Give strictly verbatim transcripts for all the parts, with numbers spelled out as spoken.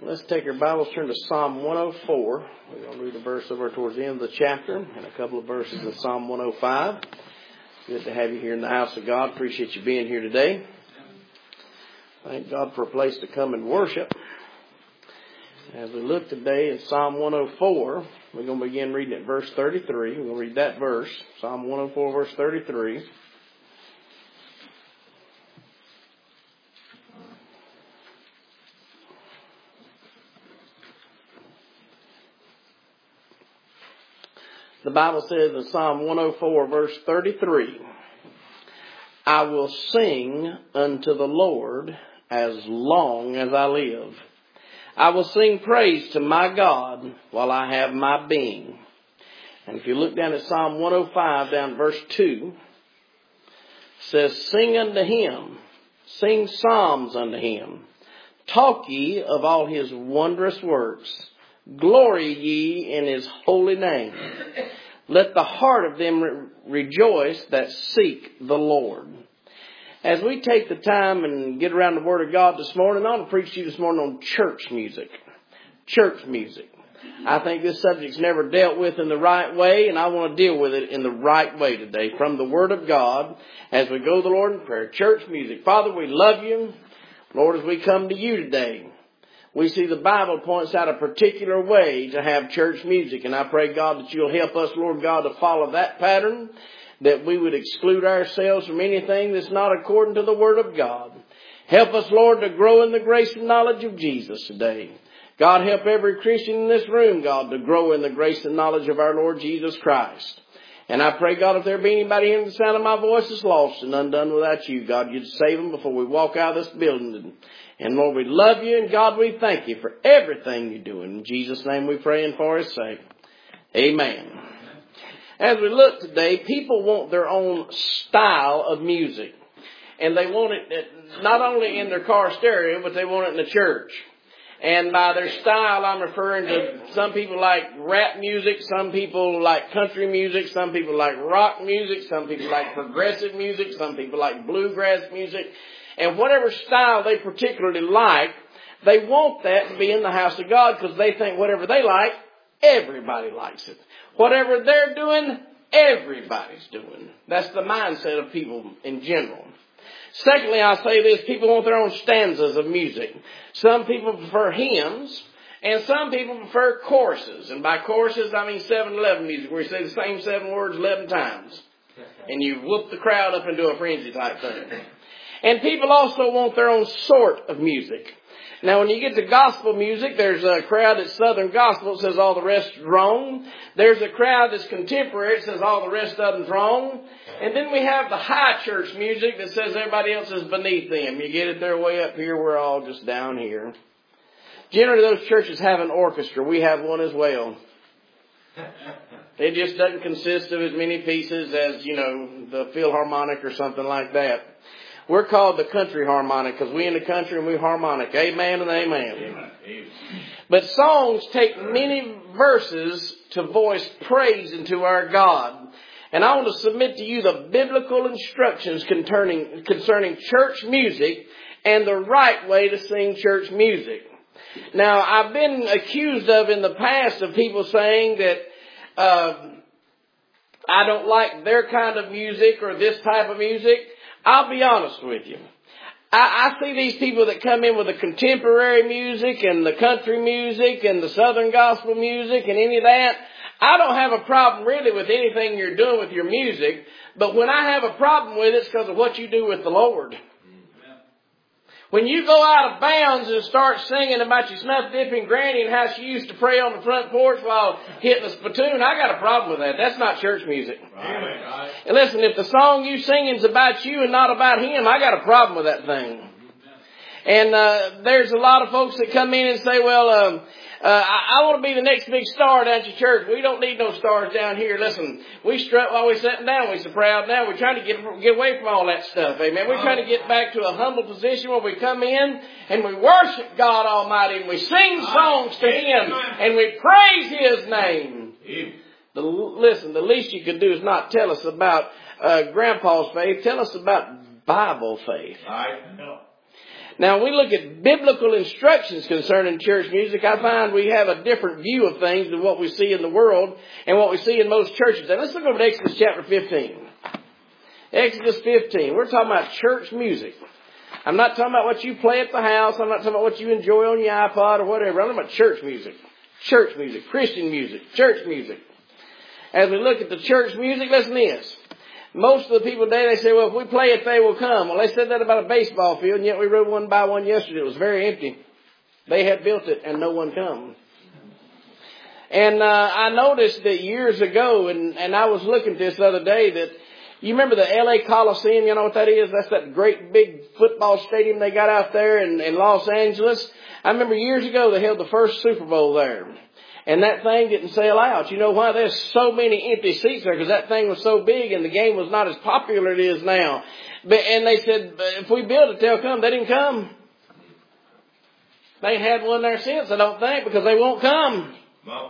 Let's take our Bibles, turn to Psalm one oh four. We're going to read a verse over towards the end of the chapter and a couple of verses in Psalm one oh five. Good to have you here in the house of God. Appreciate you being here today. Thank God for a place to come and worship. As we look today in Psalm one oh four, we're going to begin reading at verse thirty-three. We're going to read that verse, Psalm one oh four, verse thirty-three. The Bible says in Psalm one oh four, verse thirty-three, I will sing unto the Lord as long as I live. I will sing praise to my God while I have my being. And if you look down at Psalm one oh five, down verse two, it says, Sing unto him, sing psalms unto him. Talk ye of all his wondrous works. Glory ye in his holy name. Let the heart of them re- rejoice that seek the Lord. As we take the time and get around the Word of God this morning, I want to preach to you this morning on church music. Church music. I think this subject's never dealt with in the right way, and I want to deal with it in the right way today from the Word of God as we go to the Lord in prayer. Church music. Father, we love you. Lord, as we come to you today, we see the Bible points out a particular way to have church music. And I pray, God, that you'll help us, Lord God, to follow that pattern, that we would exclude ourselves from anything that's not according to the Word of God. Help us, Lord, to grow in the grace and knowledge of Jesus today. God, help every Christian in this room, God, to grow in the grace and knowledge of our Lord Jesus Christ. And I pray, God, if there be anybody hearing the sound of my voice that's lost and undone without you, God, you'd save them before we walk out of this building. And Lord, we love you, and God, we thank you for everything you're doing. In Jesus' name we pray and for his sake. Amen. As we look today, people want their own style of music. And they want it not only in their car stereo, but they want it in the church. And by their style, I'm referring to some people like rap music, some people like country music, some people like rock music, some people like progressive music, some people like bluegrass music. And whatever style they particularly like, they want that to be in the house of God because they think whatever they like, everybody likes it. Whatever they're doing, everybody's doing. That's the mindset of people in general. Secondly, I'll say this, people want their own stanzas of music. Some people prefer hymns, and some people prefer choruses. And by choruses, I mean seven eleven music, where you say the same seven words eleven times. And you whoop the crowd up into a frenzy type thing. And people also want their own sort of music. Now, when you get to gospel music, there's a crowd that's Southern gospel that says all the rest is wrong. There's a crowd that's contemporary that says all the rest of them's wrong. And then we have the high church music that says everybody else is beneath them. You get it their way up here, we're all just down here. Generally, those churches have an orchestra. We have one as well. It just doesn't consist of as many pieces as, you know, the Philharmonic or something like that. We're called the country harmonic because we in the country and we harmonic. Amen and amen. Amen. But songs take many verses to voice praise into our God. And I want to submit to you the biblical instructions concerning, concerning church music and the right way to sing church music. Now, I've been accused of in the past of people saying that uh, I don't like their kind of music or this type of music. I'll be honest with you. I, I see these people that come in with the contemporary music and the country music and the Southern gospel music and any of that. I don't have a problem really with anything you're doing with your music. But when I have a problem with it, it's because of what you do with the Lord. When you go out of bounds and start singing about your snuff dipping granny and how she used to pray on the front porch while hitting a spittoon, I got a problem with that. That's not church music. Right. And listen, if the song you singing is about you and not about him, I got a problem with that thing. And uh, there's a lot of folks that come in and say, well, um, uh, I, I want to be the next big star down at your church. We don't need no stars down here. Listen, we strut while we're sitting down. We're so proud now. We're trying to get get away from all that stuff. Amen. We're trying to get back to a humble position where we come in and we worship God Almighty and we sing songs to Him and we praise His name. The, listen, the least you can do is not tell us about uh, Grandpa's faith. Tell us about Bible faith. I know. Now, when we look at biblical instructions concerning church music, I find we have a different view of things than what we see in the world and what we see in most churches. And let's look over to Exodus chapter fifteen. Exodus fifteen. We're talking about church music. I'm not talking about what you play at the house. I'm not talking about what you enjoy on your iPod or whatever. I'm talking about church music. Church music. Christian music. Church music. As we look at the church music, listen to this. Most of the people today, they say, well, if we play it, they will come. Well, they said that about a baseball field, and yet we rode one by one yesterday. It was very empty. They had built it, and no one come. And uh, I noticed that years ago, and, and I was looking at this the other day, that you remember the L A Coliseum? You know what that is? That's that great big football stadium they got out there in, in Los Angeles. I remember years ago they held the first Super Bowl there. And that thing didn't sell out. You know why? There's so many empty seats there because that thing was so big and the game was not as popular as it is now. But, and they said, if we build it, they'll come. They didn't come. They ain't had one there since, I don't think, because they won't come. No.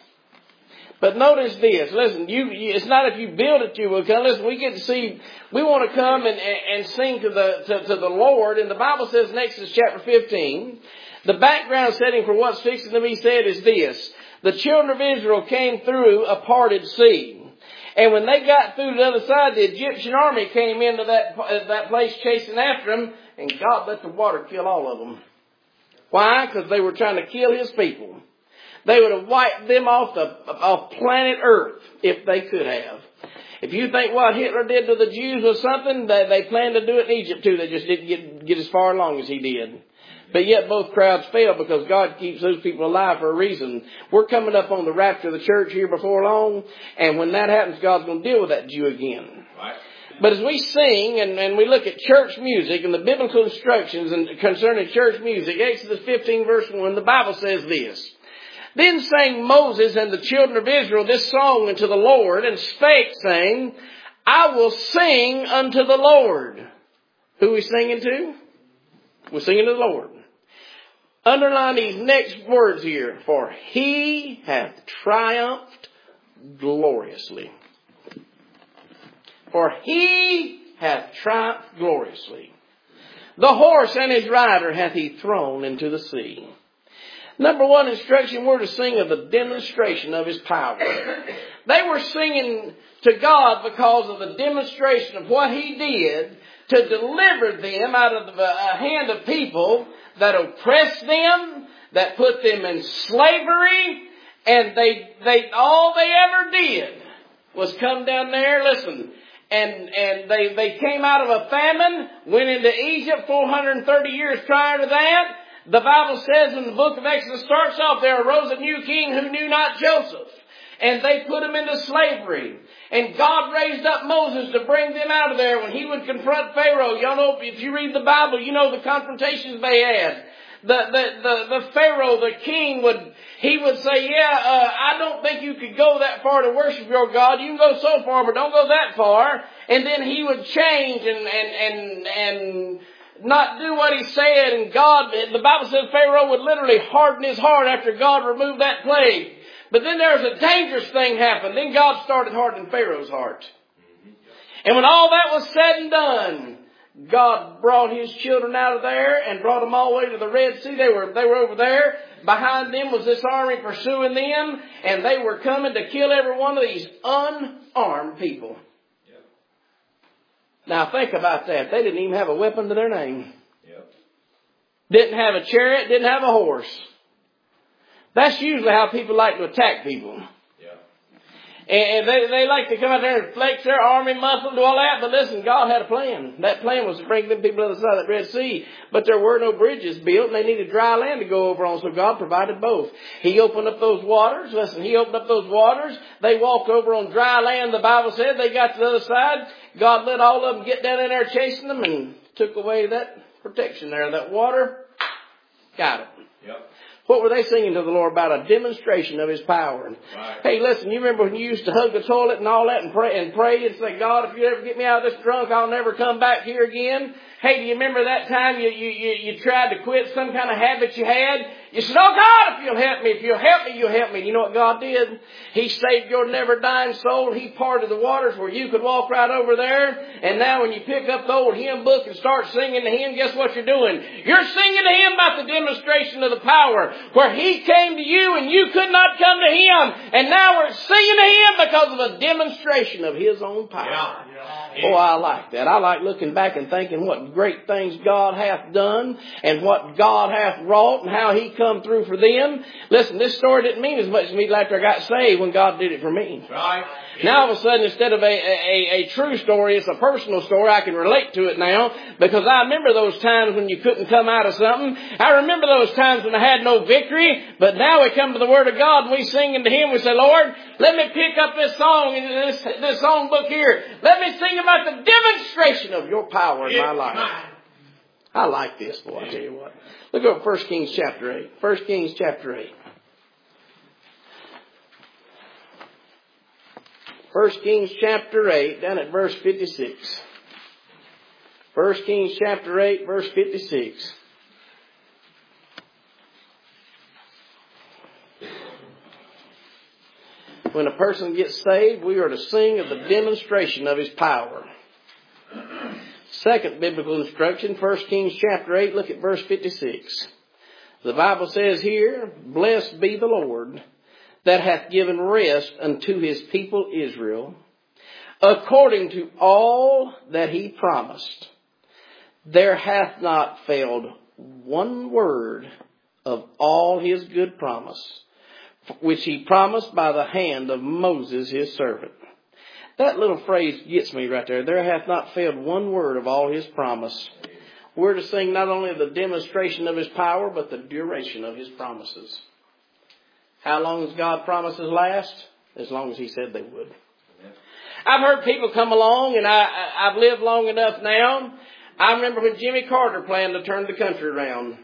But notice this. Listen, you, you, it's not if you build it you will come. Listen, we get to see, we want to come and, and sing to the, to, to the Lord. And the Bible says in Exodus chapter fifteen, the background setting for what's fixing to be said is this. The children of Israel came through a parted sea. And when they got through to the other side, the Egyptian army came into that, that place chasing after them. And God let the water kill all of them. Why? Because they were trying to kill His people. They would have wiped them off the off planet Earth if they could have. If you think what Hitler did to the Jews was something, they, they planned to do it in Egypt too. They just didn't get, get as far along as he did. But yet both crowds failed because God keeps those people alive for a reason. We're coming up on the rapture of the church here before long. And when that happens, God's going to deal with that Jew again. Right. But as we sing and, and we look at church music and the biblical instructions and concerning church music, Exodus fifteen verse one, the Bible says this. Then sang Moses and the children of Israel this song unto the Lord, and spake, saying, I will sing unto the Lord. Who are we singing to? We're singing to the Lord. Underline these next words here. For He hath triumphed gloriously. For He hath triumphed gloriously. The horse and his rider hath He thrown into the sea. Number one instruction, we're to sing of the demonstration of His power. They were singing to God because of the demonstration of what He did to deliver them out of the hand of people that oppressed them, that put them in slavery, and they, they, all they ever did was come down there, listen, and, and they, they came out of a famine, went into Egypt four hundred thirty years prior to that. The Bible says in the book of Exodus starts off, there arose a new king who knew not Joseph. And they put him into slavery. And God raised up Moses to bring them out of there when he would confront Pharaoh. Y'all know, if you read the Bible, you know the confrontations they had. The, the, the, the Pharaoh, the king, would, he would say, yeah, uh, I don't think you could go that far to worship your God. You can go so far, but don't go that far. And then he would change and, and, and, and, not do what he said, and God, the Bible says Pharaoh would literally harden his heart after God removed that plague. But then there was a dangerous thing happened. Then God started hardening Pharaoh's heart. And when all that was said and done, God brought His children out of there and brought them all the way to the Red Sea. They were, they were over there. Behind them was this army pursuing them, and they were coming to kill every one of these unarmed people. Now think about that. They didn't even have a weapon to their name. Yep. Didn't have a chariot, didn't have a horse. That's usually how people like to attack people. Yep. And they, they like to come out there and flex their army muscle and do all that. But listen, God had a plan. That plan was to bring them people to the side of that Red Sea. But there were no bridges built and they needed dry land to go over on. So God provided both. He opened up those waters. Listen, He opened up those waters. They walked over on dry land, the Bible said. They got to the other side. God let all of them get down in there chasing them and took away that protection there. That water, got it. Yep. What were they singing to the Lord about? A demonstration of His power. Right. Hey, listen, you remember when you used to hug the toilet and all that and pray and pray and say, God, if you ever get me out of this drunk, I'll never come back here again. Hey, do you remember that time you, you, you, you tried to quit some kind of habit you had? You said, oh God, if you'll help me, if you'll help me, you'll help me. You know what God did? He saved your never dying soul. He parted the waters where you could walk right over there. And now when you pick up the old hymn book and start singing to Him, guess what you're doing? You're singing to Him about the demonstration of the power where He came to you and you could not come to Him. And now we're singing to Him because of a demonstration of His own power. Yeah. Yeah. Oh, I like that. I like looking back and thinking what great things God hath done and what God hath wrought and how He come through for them. Listen, this story didn't mean as much to me after I got saved when God did it for me. Right. Now all of a sudden, instead of a, a, a true story, it's a personal story. I can relate to it now because I remember those times when you couldn't come out of something. I remember those times when I had no victory. But now we come to the Word of God and we sing into Him. We say, Lord, let me pick up this song in this, this song book here. Let me sing about the demonstration of your power in my life. I like this, boy, I tell you what. Look at First Kings chapter eight. First Kings chapter eight. First Kings chapter eight, down at verse fifty-six. First Kings chapter eight, verse fifty-six. When a person gets saved, we are to sing of the demonstration of His power. Second biblical instruction, First Kings chapter eight, look at verse fifty-six. The Bible says here, blessed be the Lord that hath given rest unto His people Israel, according to all that He promised. There hath not failed one word of all His good promise, which He promised by the hand of Moses His servant. That little phrase gets me right there. There hath not failed one word of all His promise. We're to sing not only the demonstration of His power, but the duration of His promises. How long does God promises last? As long as He said they would. I've heard people come along, and I, I've lived long enough now. I remember when Jimmy Carter planned to turn the country around.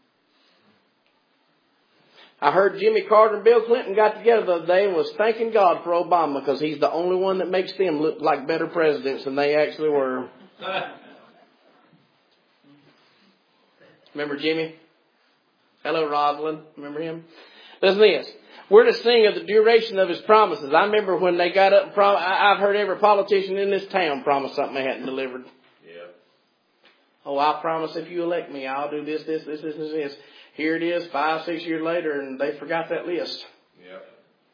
I heard Jimmy Carter and Bill Clinton got together the other day and was thanking God for Obama because he's the only one that makes them look like better presidents than they actually were. Remember Jimmy? Hello, Roslyn. Remember him? Listen to this. We're to sing of the duration of His promises. I remember when they got up and prom- I've heard every politician in this town promise something they hadn't delivered. Yeah. Oh, I promise if you elect me, I'll do this, this, this, this, this, this. Here it is, five, six years later, and they forgot that list. Yep.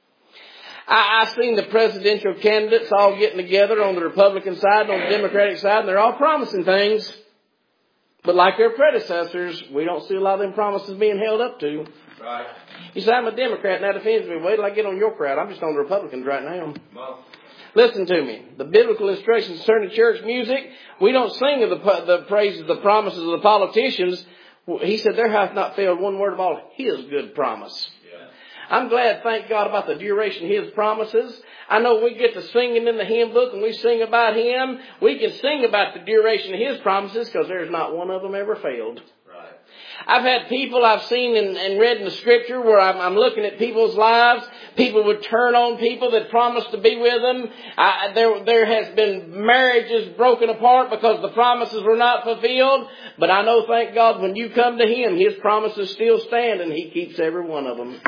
I, I seen the presidential candidates all getting together on the Republican side and on the Democratic side, and they're all promising things. But like their predecessors, we don't see a lot of them promises being held up to. Right. You say, I'm a Democrat, and that offends me. Wait till I get on your crowd. I'm just on the Republicans right now. Well. Listen to me. The biblical instructions concerning church music, we don't sing of the, the praises, the promises of the politicians. He said, there hath not failed one word of all His good promise. Yeah. I'm glad, thank God, about the duration of His promises. I know we get to singing in the hymn book and we sing about Him. We can sing about the duration of His promises because there's not one of them ever failed. Right. I've had people I've seen and, and read in the Scripture where I'm, I'm looking at people's lives. People would turn on people that promised to be with them. I, there, there has been marriages broken apart because the promises were not fulfilled. But I know, thank God, when you come to Him, His promises still stand and He keeps every one of them.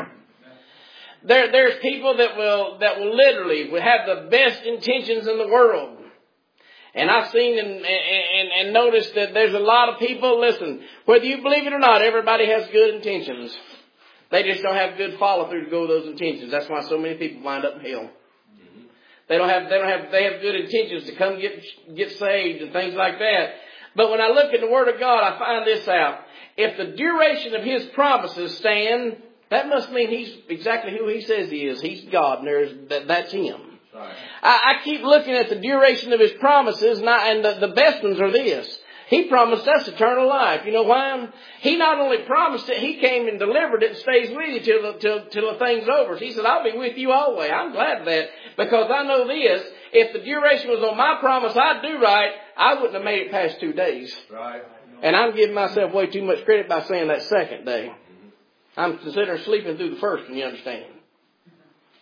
There, there's people that will, that will literally will have the best intentions in the world. And I've seen and, and, and noticed that there's a lot of people, listen, whether you believe it or not, everybody has good intentions. They just don't have good follow through to go with those intentions. That's why so many people wind up in hell. Mm-hmm. They don't have, they don't have, they have good intentions to come get, get saved and things like that. But when I look at the Word of God, I find this out. If the duration of His promises stand, that must mean He's exactly who He says He is. He's God, and there's, that, that's Him. Right. I, I keep looking at the duration of His promises, and, I, and the, the best ones are this. He promised us eternal life. You know why? He not only promised it, He came and delivered it and stays with you till the, till, till the thing's over. He said, I'll be with you always. I'm glad of that because I know this. If the duration was on my promise I'd do right, I wouldn't have made it past two days. Right. And I'm giving myself way too much credit by saying that second day. I'm considering sleeping through the first one, you understand.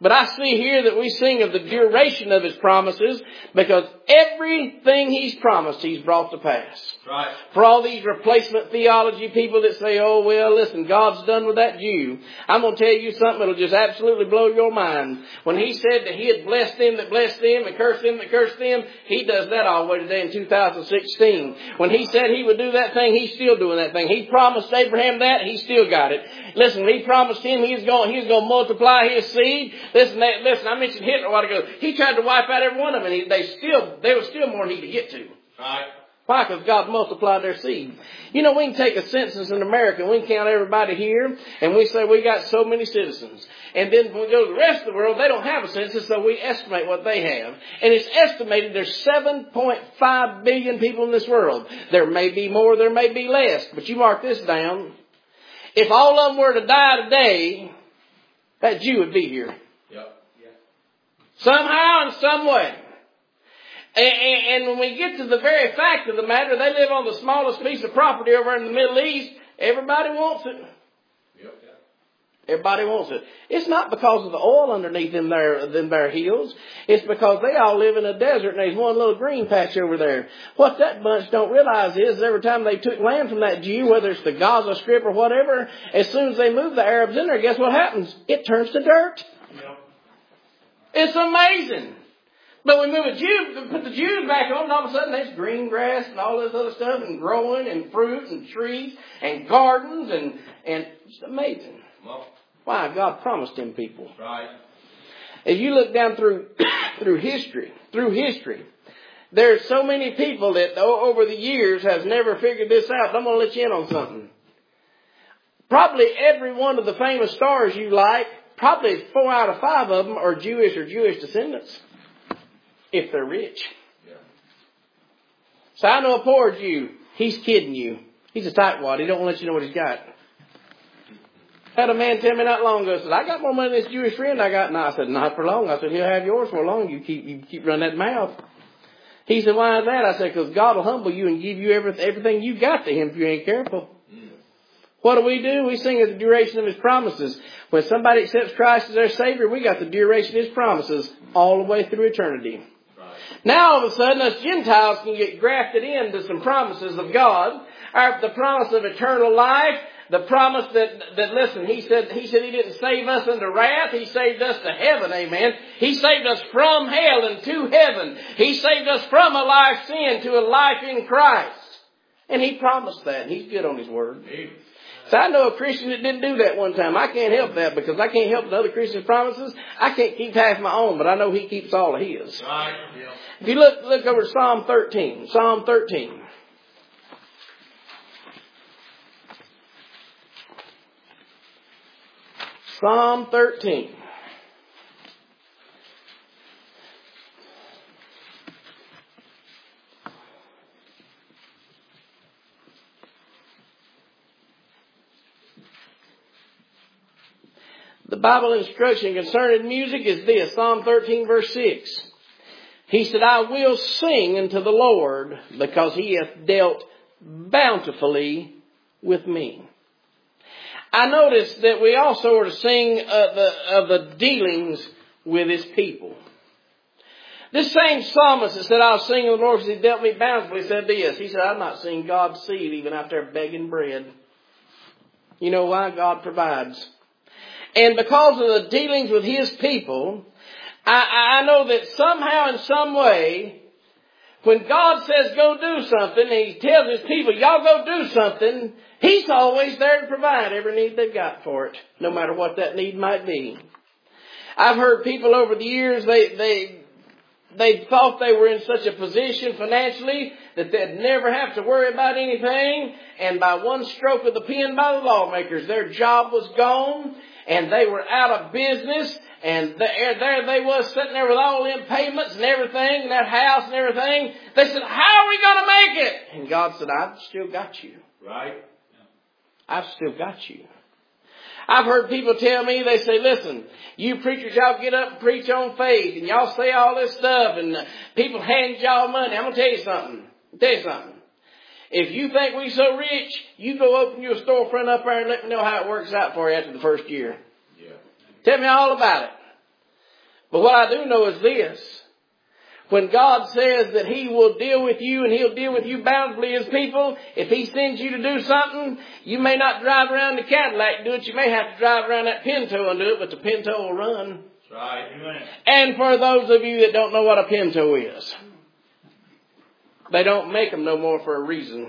But I see here that we sing of the duration of His promises because everything He's promised, He's brought to pass. Right. For all these replacement theology people that say, oh, well, listen, God's done with that Jew. I'm going to tell you something that'll just absolutely blow your mind. When He said that He had blessed them that blessed them and cursed them that cursed them, He does that all the way today in two thousand sixteen. When He said He would do that thing, He's still doing that thing. He promised Abraham that, He still got it. Listen, He promised him He's going, He's going to multiply His seed. Listen, they, listen, I mentioned Hitler a while ago. He tried to wipe out every one of them, and he, they still, there was still more He could get to. Right. Why? Because God multiplied their seed. You know, we can take a census in America, and we can count everybody here, and we say we got so many citizens. And then when we go to the rest of the world, they don't have a census, so we estimate what they have. And it's estimated there's seven point five billion people in this world. There may be more, there may be less, but you mark this down. If all of them were to die today, that Jew would be here. Yep. Yeah. Somehow, in some way. And when we get to the very fact of the matter, they live on the smallest piece of property over in the Middle East. Everybody wants it. Yep. Everybody wants it. It's not because of the oil underneath them their, them their hills. It's because they all live in a desert and there's one little green patch over there. What that bunch don't realize is every time they took land from that Jew, whether it's the Gaza Strip or whatever, as soon as they move the Arabs in there, guess what happens? It turns to dirt. Yep. It's amazing. But we move a Jew, put the Jews back on, and all of a sudden there's green grass and all this other stuff, and growing, and fruit, and trees, and gardens, and and it's amazing. Well, Why? God promised them people. Right. If you look down through through history, through history, there's so many people that over the years has never figured this out. But I'm going to let you in on something. Probably every one of the famous stars you like, probably four out of five of them are Jewish or Jewish descendants. If they're rich. Yeah. So I know a poor Jew. He's kidding you. He's a tightwad. He don't want to let you know what he's got. Had a man tell me not long ago, said, I got more money than this Jewish friend I got. And I said, not for long. I said, he'll have yours for long. You keep you keep running that mouth. He said, why is that? I said, because God will humble you and give you every, everything you got to Him if you ain't careful. Mm. What do we do? We sing of the duration of His promises. When somebody accepts Christ as their Savior, we got the duration of His promises all the way through eternity. Now all of a sudden us Gentiles can get grafted into some promises of God. Our, the promise of eternal life. The promise that, that listen, he said, he said He didn't save us unto wrath. He saved us to heaven, amen. He saved us from hell and to heaven. He saved us from a life sin to a life in Christ. And He promised that. He's good on His word. Amen. So I know a Christian that didn't do that one time. I can't help that because I can't help the other Christians' promises. I can't keep half my own, but I know He keeps all of His. Right. Yeah. If you look, look over Psalm thirteen. Psalm thirteen. Psalm thirteen. The Bible instruction concerning music is this, Psalm thirteen verse six. He said, I will sing unto the Lord because He hath dealt bountifully with me. I noticed that we also are to sing of the, of the dealings with His people. This same psalmist that said, I'll sing of the Lord because He dealt me bountifully, said this. He said, I've not seen God's seed even out there begging bread. You know why? God provides. And because of the dealings with His people, I, I know that somehow in some way, when God says go do something, and He tells His people, y'all go do something, He's always there to provide every need they've got for it, no matter what that need might be. I've heard people over the years, they, they, they thought they were in such a position financially that they'd never have to worry about anything. And by one stroke of the pen by the lawmakers, their job was gone. And they were out of business, and there, there they was sitting there with all them payments and everything, and that house and everything. They said, how are we going to make it? And God said, I've still got you. Right. I've still got you. I've heard people tell me, they say, listen, you preachers, y'all get up and preach on faith, and y'all say all this stuff, and people hand y'all money. I'm going to tell you something. I'll tell you something. If you think we're so rich, you go open your storefront up there and let me know how it works out for you after the first year. Yeah. Tell me all about it. But what I do know is this. When God says that He will deal with you and He'll deal with you bountifully as people, if He sends you to do something, you may not drive around the Cadillac and do it. You may have to drive around that Pinto and do it, but the Pinto will run. That's right. Amen. And for those of you that don't know what a Pinto is, they don't make them no more for a reason.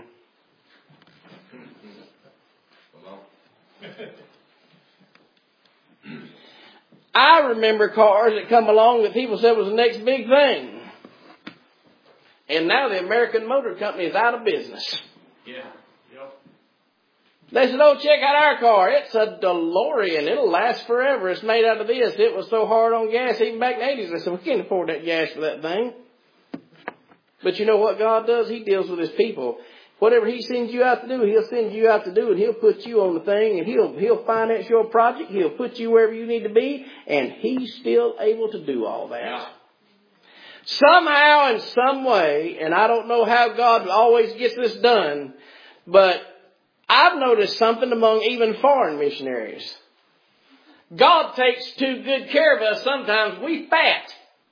I remember cars that come along that people said was the next big thing. And now the American Motor Company is out of business. Yeah. Yep. They said, oh, check out our car. It's a DeLorean. It'll last forever. It's made out of this. It was so hard on gas, even back in the eighties. I said, we can't afford that gas for that thing. But you know what God does? He deals with His people. Whatever He sends you out to do, He'll send you out to do, and He'll put you on the thing, and He'll He'll finance your project. He'll put you wherever you need to be, and He's still able to do all that. Yeah. Somehow, in some way, and I don't know how God always gets this done, but I've noticed something among even foreign missionaries. God takes too good care of us sometimes. We fat.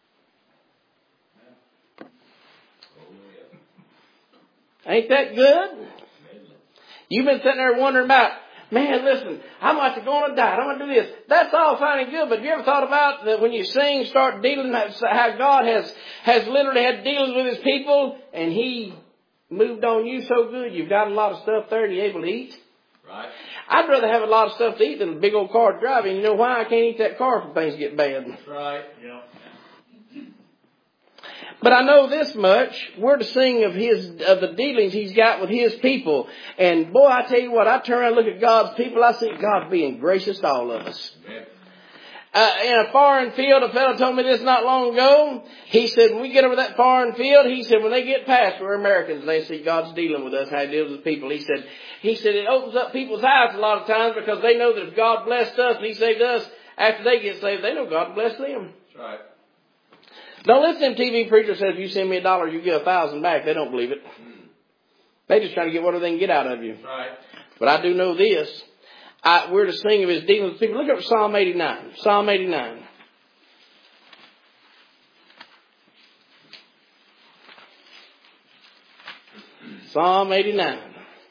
Ain't that good? You've been sitting there wondering about, man, listen, I'm about to go on a diet. I'm going to do this. That's all fine and good. But have you ever thought about that when you sing, start dealing, how God has, has literally had dealings with His people, and He moved on you so good, you've got a lot of stuff there and you're able to eat? Right. I'd rather have a lot of stuff to eat than a big old car to drive in. You know why? I can't eat that car if things get bad. That's right. Yeah. But I know this much. We're to sing of His, of the dealings He's got with His people. And boy, I tell you what, I turn around and look at God's people, I see God being gracious to all of us. Uh, in a foreign field, a fellow told me this not long ago. He said, when we get over that foreign field, he said, when they get past, we're Americans, and they see God's dealing with us, how He deals with people. He said, he said, it opens up people's eyes a lot of times because they know that if God blessed us and He saved us, after they get saved, they know God blessed them. That's right. Don't listen to them T V preachers say, if you send me a dollar, you get a thousand back. They don't believe it. They just trying to get whatever they can get out of you. Right. But I do know this. I, we're to sing of His dealings with people. Look at Psalm eighty-nine. Psalm eighty-nine. Psalm eighty-nine.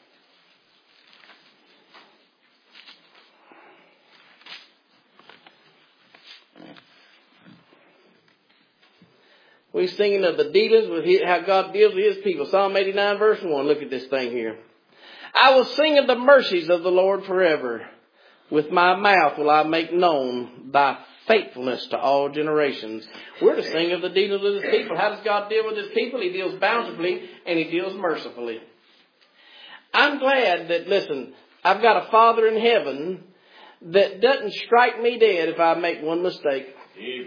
We're singing of the dealings with his, how God deals with His people. Psalm eighty-nine verse one. Look at this thing here. I will sing of the mercies of the Lord forever. With my mouth will I make known Thy faithfulness to all generations. We're to sing of the dealings with His people. How does God deal with His people? He deals bountifully and He deals mercifully. I'm glad that, listen, I've got a Father in heaven that doesn't strike me dead if I make one mistake. Amen.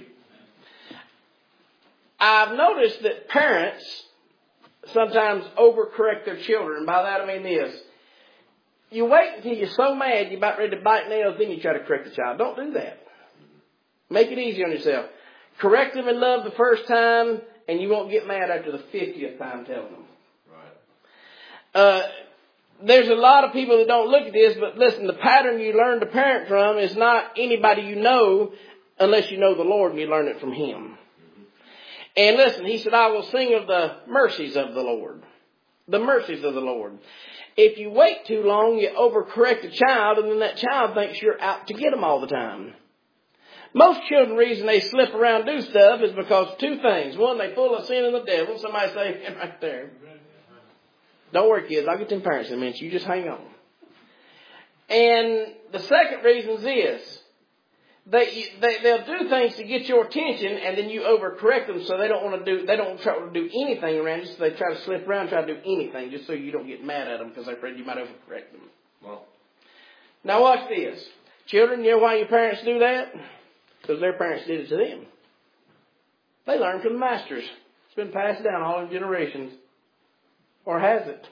I've noticed that parents sometimes overcorrect their children. By that I mean this. You wait until you're so mad you're about ready to bite nails, then you try to correct the child. Don't do that. Make it easy on yourself. Correct them in love the first time, and you won't get mad after the fiftieth time telling them. Right. Uh, there's a lot of people that don't look at this, but listen, the pattern you learn to parent from is not anybody you know unless you know the Lord and you learn it from Him. And listen, He said, I will sing of the mercies of the Lord. The mercies of the Lord. If you wait too long, you overcorrect a child, and then that child thinks you're out to get them all the time. Most children, the reason they slip around and do stuff is because of two things. One, they full of sin and the devil. Somebody say, right there. Don't worry, kids. I'll get them parents in a minute. You just hang on. And the second reason is this. They, they, they'll do things to get your attention, and then you overcorrect them, so they don't want to do, they don't try to do anything around you, so they try to slip around, try to do anything, just so you don't get mad at them, because they're afraid you might overcorrect them. Well. Now watch this. Children, you know why your parents do that? Because their parents did it to them. They learned from the masters. It's been passed down all in generations. Or has it?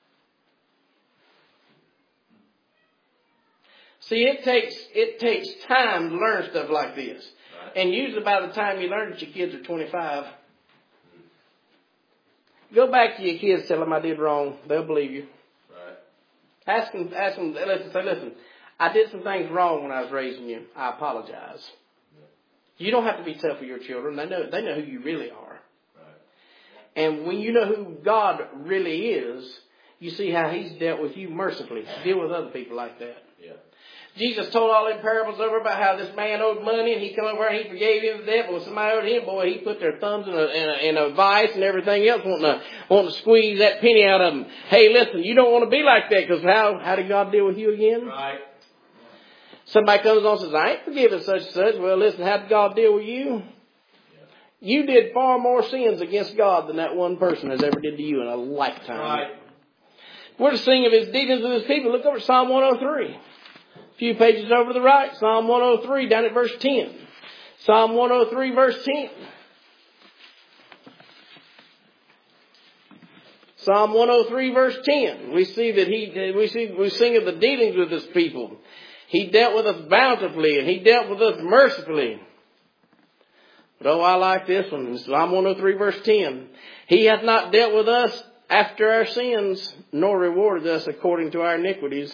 See, it takes it takes time to learn stuff like this. Right. And usually by the time you learn it, your kids are twenty-five. Go back to your kids, tell them I did wrong. They'll believe you. Right. Ask them, ask them, listen, say, listen, I did some things wrong when I was raising you. I apologize. You don't have to be tough with your children. They know, they know who you really are. Right. And when you know who God really is, you see how He's dealt with you mercifully. Deal with other people like that. Yeah. Jesus told all them parables over about how this man owed money and he come over and he forgave him the debt. But when somebody owed him, boy, he put their thumbs in a, in a, in a vice and everything else, wanting to, wanting to squeeze that penny out of them. Hey, listen, you don't want to be like that, because how, how did God deal with you again? Right. Somebody comes on and says, I ain't forgiving such and such. Well, listen, how did God deal with you? Yeah. You did far more sins against God than that one person has ever did to you in a lifetime. Right. We're to sing of His dealings with His people. Look over at Psalm one oh three. A few pages over to the right. Psalm one oh three, down at verse ten. Psalm one oh three, verse ten. Psalm one oh three, verse ten. We see that He, we see, we sing of the dealings with His people. He dealt with us bountifully, and He dealt with us mercifully. But oh, I like this one. Psalm one oh three, verse ten. He hath not dealt with us after our sins, nor rewarded us according to our iniquities.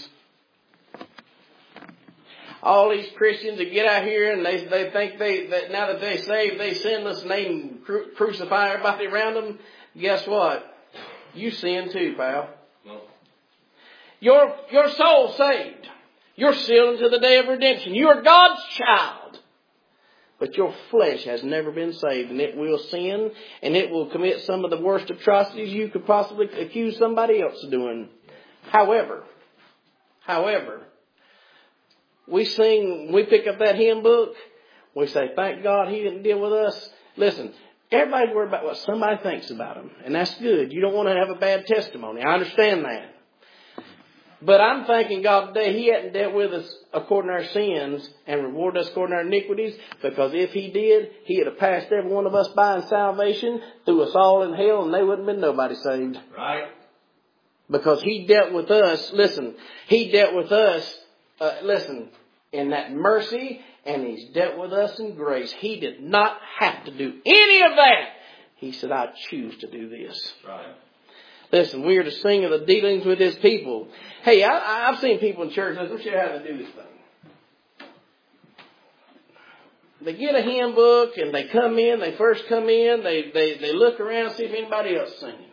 All these Christians that get out here and they they think they that now that they saved, they sinless and they can cru- crucify everybody around them. Guess what? You sin too, pal. No. Your your soul saved. You're sealed unto the day of redemption. You are God's child. But your flesh has never been saved, and it will sin, and it will commit some of the worst atrocities you could possibly accuse somebody else of doing. However, however, we sing, we pick up that hymn book, we say, thank God He didn't deal with us. Listen, everybody's worried about what somebody thinks about them, and that's good. You don't want to have a bad testimony. I understand that. But I'm thanking God today He hadn't dealt with us according to our sins and rewarded us according to our iniquities, because if He did, He'd have passed every one of us by in salvation, threw us all in hell, and there wouldn't have been nobody saved. Right. Because He dealt with us, listen, He dealt with us, uh, listen, in that mercy, and He's dealt with us in grace. He did not have to do any of that. He said, I choose to do this. Right. Listen, we are to sing of the dealings with His people. Hey, I, I've seen people in church. Let me show you how to do this thing. They get a hymn book and they come in. They first come in. They, they, they look around and see if anybody else is singing.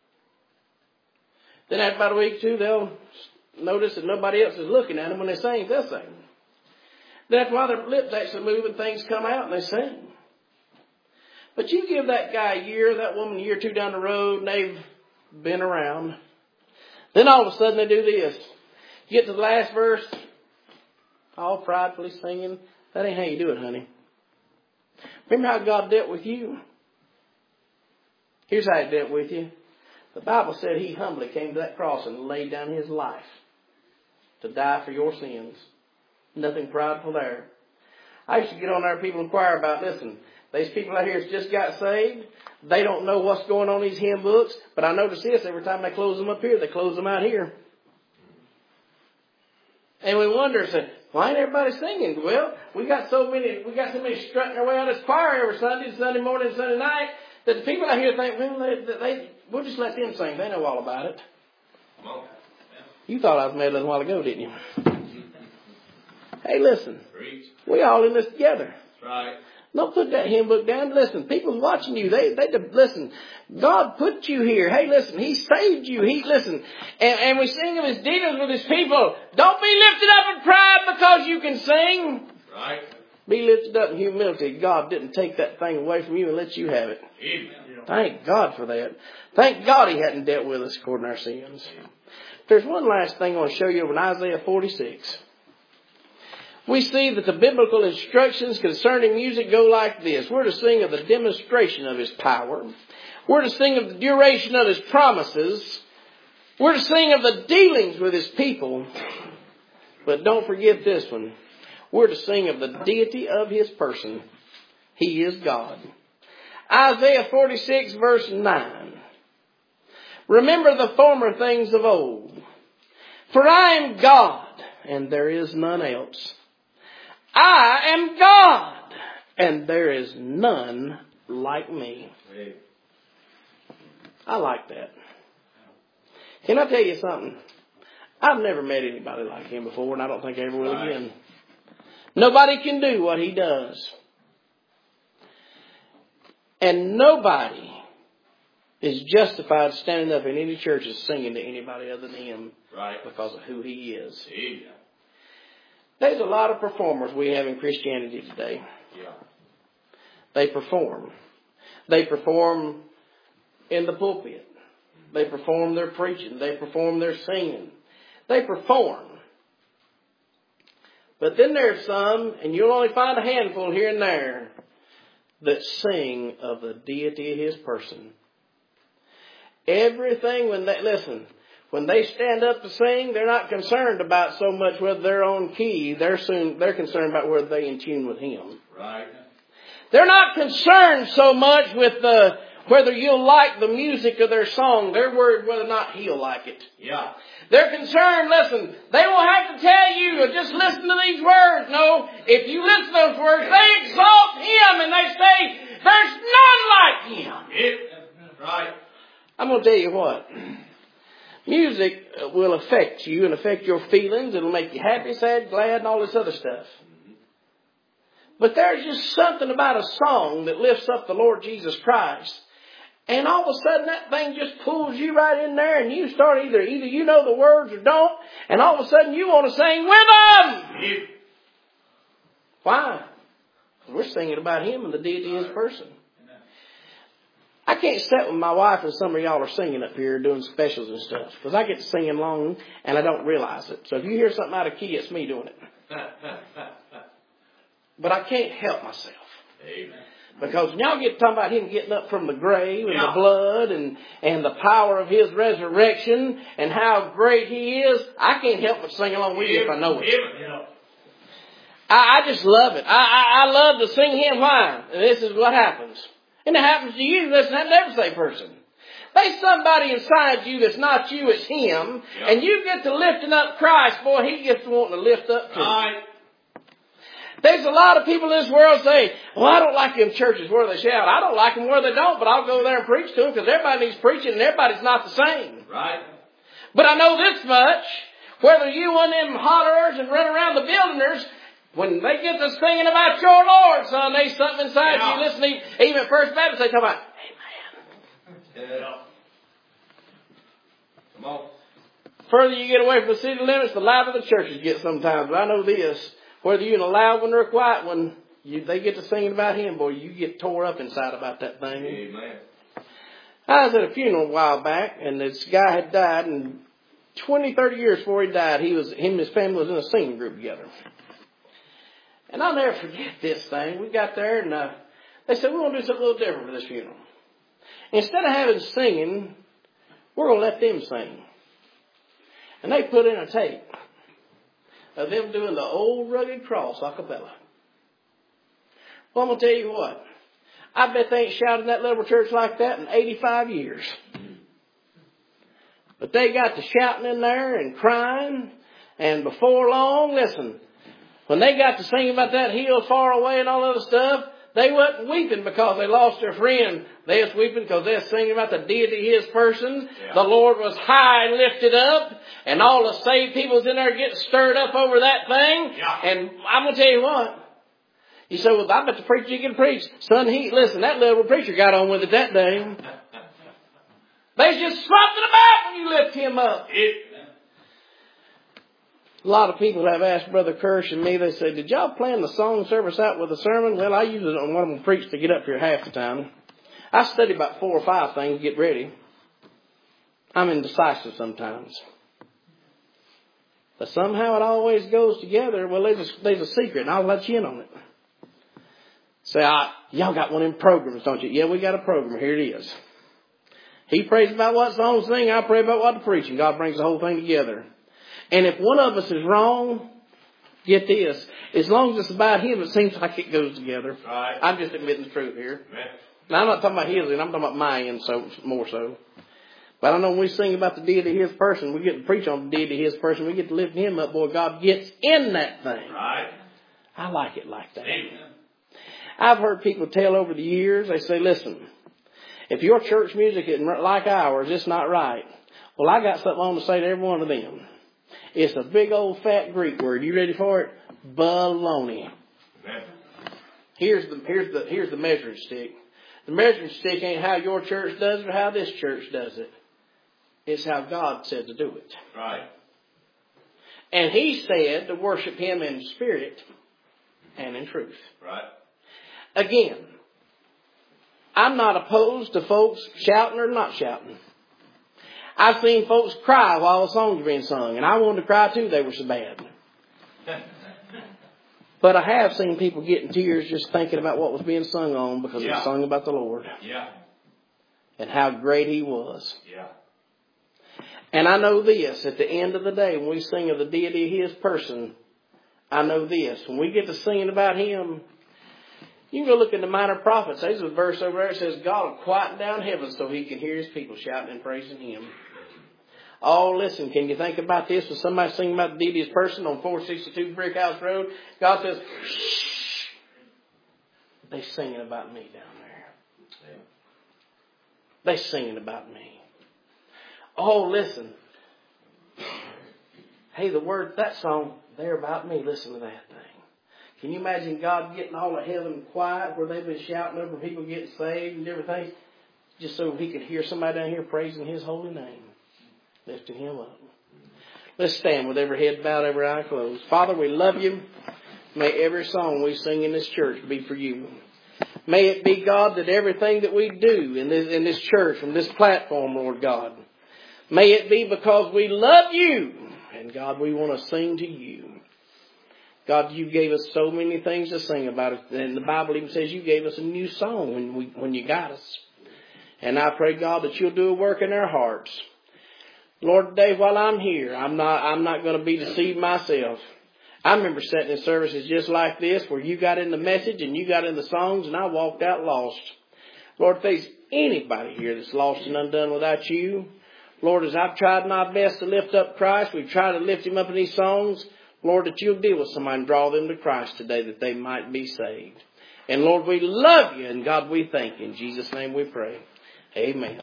Then after about a week or two, they'll notice that nobody else is looking at them. When they sing, they'll sing. Then after a while, their lips actually move and things come out and they sing. But you give that guy a year, that woman a year or two down the road, and they've been around. Then all of a sudden they do this. You get to the last verse, all pridefully singing. That ain't how you do it, honey. Remember how God dealt with you? Here's how He dealt with you. The Bible said He humbly came to that cross and laid down His life to die for your sins. Nothing prideful there. I used to get on there and people inquire about, listen, these people out here that's just got saved, they don't know what's going on in these hymn books, but I notice this, every time they close them up here, they close them out here. And we wonder, say, why ain't everybody singing? Well, we got so many, we got so many strutting their way out of this choir every Sunday, Sunday morning, Sunday night, that the people out here think, well, they, they, we'll just let them sing. They know all about it. Well, You thought I was meddling a while ago, didn't you? Hey, listen, preach. we all in this together. That's right. Don't put that hymn book down. Listen, people's watching you. They, they, listen, God put you here. Hey, listen, He saved you. He, listen, and, and we sing of His dealings with His people. Don't be lifted up in pride because you can sing. Right. Be lifted up in humility. God didn't take that thing away from you and let you have it. Amen. Thank God for that. Thank God He hadn't dealt with us according to our sins. There's one last thing I want to show you in Isaiah forty-six. We see that the biblical instructions concerning music go like this. We're to sing of the demonstration of His power. We're to sing of the duration of His promises. We're to sing of the dealings with His people. But don't forget this one. We're to sing of the deity of His person. He is God. Isaiah forty-six verse nine. Remember the former things of old. For I am God, and there is none else. I am God, and there is none like me. I like that. Can I tell you something? I've never met anybody like Him before, and I don't think I ever will again. Nobody can do what He does. And nobody is justified standing up in any churches singing to anybody other than him. Right. Because of who he is. Amen. There's a lot of performers we have in Christianity today. Yeah. They perform. They perform in the pulpit. They perform their preaching. They perform their singing. They perform. But then there's some, and you'll only find a handful here and there, that sing of the deity of his person. Everything when they, listen, when they stand up to sing, they're not concerned about so much whether they're on key. They're soon, they're concerned about whether they're in tune with him. Right. They're not concerned so much with the, whether you'll like the music of their song. They're worried whether or not he'll like it. Yeah. They're concerned, listen, they won't have to tell you to just listen to these words. No, if you listen to those words, they exalt him and they say, there's none like him. It, right. I'm going to tell you what. Music will affect you and affect your feelings. It'll make you happy, sad, glad, and all this other stuff. But there's just something about a song that lifts up the Lord Jesus Christ. And all of a sudden that thing just pulls you right in there and you start either, either you know the words or don't. And all of a sudden you want to sing with them. Why? Because we're singing about him and the deity of his person. I can't sit with my wife and some of y'all are singing up here doing specials and stuff. Because I get to sing along and I don't realize it. So if you hear something out of key, it's me doing it. But I can't help myself. Amen. Because when y'all get talking about him getting up from the grave and Yeah. the blood and, and the power of his resurrection and how great he is, I can't help but sing along with you if I know it. Yeah. I, I just love it. I, I, I love to sing him. Why? And this is what happens. And it happens to you. Listen, that never say person. There's somebody inside you that's not you, it's him. Yeah. And you get to lifting up Christ. Boy, he gets to wanting to lift up too. Right. There's a lot of people in this world say, well, I don't like them churches where they shout. I don't like them where they don't, but I'll go there and preach to them because everybody needs preaching and everybody's not the same. Right. But I know this much, whether you one of them hollerers and run around the buildingers, when they get to singing about your Lord, son, there's something inside Yeah. you listening. Even at First Baptist, they talk about, amen. Yeah. Come on. Further you get away from the city limits, the louder the churches get sometimes. But I know this. Whether you're in a loud one or a quiet one, you, they get to singing about him, boy, you get tore up inside about that thing. Amen. I was at a funeral a while back, and this guy had died, and twenty, thirty years before he died, he was him and his family was in a singing group together. And I'll never forget this thing. We got there, and uh, they said, we're going to do something a little different for this funeral. Instead of having singing, we're going to let them sing. And they put in a tape of them doing the Old Rugged Cross a cappella. Well, I'm going to tell you what. I bet they ain't shouted in that little church like that in eighty-five years. But they got to shouting in there and crying. And before long, listen, when they got to sing about that hill far away and all other stuff, they wasn't weeping because they lost their friend. They was weeping because they was singing about the deity of his person. Yeah. The Lord was high and lifted up. And all the saved people's in there getting stirred up over that thing. Yeah. And I'm going to tell you what. You say, well, I bet the preacher you can preach. Son, he, listen, that little preacher got on with it that day. There's just something about when you lift him up. It. A lot of people have asked Brother Kirsch and me, they say, did y'all plan the song service out with a sermon? Well, I usually don't want them to preach to get up here half the time. I study about four or five things to get ready. I'm indecisive sometimes. But somehow it always goes together. Well, there's a, there's a secret, and I'll let you in on it. Say, I, y'all got one of them programs, don't you? Yeah, we got a program. Here it is. He prays about what songs to sing. I pray about what to preach. And God brings the whole thing together. And if one of us is wrong, get this. As long as it's about him, it seems like it goes together. Right. I'm just admitting the truth here. Amen. Now, I'm not talking about his end. I'm talking about my end, so more so. But I know when we sing about the deity of his person, we get to preach on the deity of his person. We get to lift him up. Boy, God gets in that thing. Right. I like it like that. Amen. I've heard people tell over the years, they say, listen, if your church music isn't like ours, it's not right. Well, I got something on to say to every one of them. It's a big old fat Greek word. You ready for it? Baloney. Amen. Here's the, here's the, here's the measuring stick. The measuring stick ain't how your church does it or how this church does it. It's how God said to do it. Right. And He said to worship Him in spirit and in truth. Right. Again, I'm not opposed to folks shouting or not shouting. I've seen folks cry while the songs were being sung, and I wanted to cry too, they were so bad. But I have seen people get in tears just thinking about what was being sung on because yeah. it was sung about the Lord. Yeah. And how great He was. Yeah. And I know this, at the end of the day, when we sing of the deity of His person, I know this. When we get to singing about Him, you can go look in the Minor Prophets. There's a verse over there that says, God will quieten down heaven so He can hear His people shouting and praising Him. Oh, listen, can you think about this? When somebody singing about the deity of His person on four sixty-two Brick House Road, God says, shh. They singing about me down there. They singing about me. Oh, listen. Hey, the word, that song, they're about me. Listen to that thing. Can you imagine God getting all of heaven quiet where they've been shouting over people getting saved and everything, just so He could hear somebody down here praising His holy name, lifting Him up. Let's stand with every head bowed, every eye closed. Father, we love You. May every song we sing in this church be for You. May it be, God, that everything that we do in this, in this church, from this platform, Lord God, may it be because we love You. And God, we want to sing to You. God, You gave us so many things to sing about it. And the Bible even says You gave us a new song when we, when You got us. And I pray, God, that You'll do a work in our hearts. Lord, today while I'm here, I'm not, I'm not going to be deceived myself. I remember sitting in services just like this where You got in the message and You got in the songs and I walked out lost. Lord, if there's anybody here that's lost and undone without You, Lord, as I've tried my best to lift up Christ, we've tried to lift Him up in these songs, Lord, that You'll deal with somebody and draw them to Christ today that they might be saved. And Lord, we love You, and God, we thank You. In Jesus' name we pray. Amen.